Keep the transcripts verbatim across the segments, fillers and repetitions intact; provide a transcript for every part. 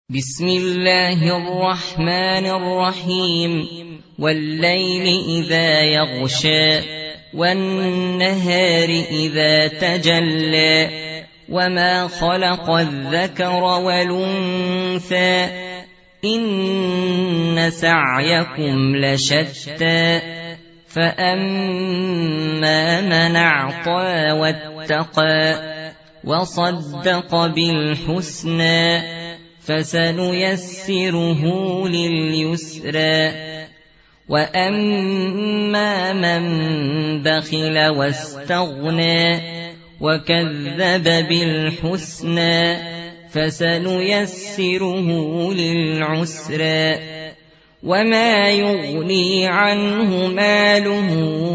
بسم الله الرحمن الرحيم والليل إذا يغشى والنهار إذا تجلى وما خلق الذكر والأنثى إن سعيكم لشتى فأما من أعطى واتقى وصدق بالحسنى فسنيسره لليسرى وأما من بخل واستغنى وكذب بالحسنى فسنيسره للعسرى وما يغني عنه ماله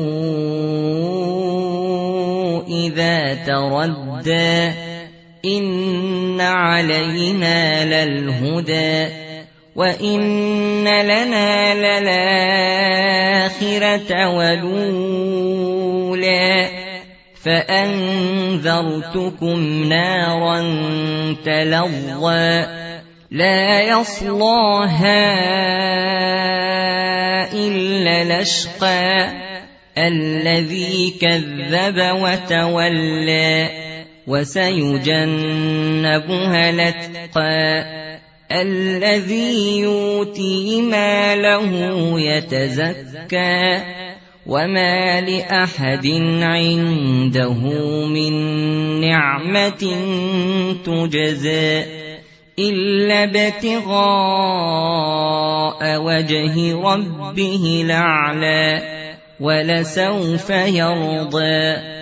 إذا تردى إن علينا للهدى وإن لنا للآخرة والأولى فأنذرتكم نارا تلظى لا يصلاها إلا الأشقى الذي كذب وتولى وسيجنبها الأتقى الذي يؤتي ماله يتزكى وما لأحد عنده من نعمة تجزى إلا ابتغاء وجه ربه الأعلى ولسوف يرضى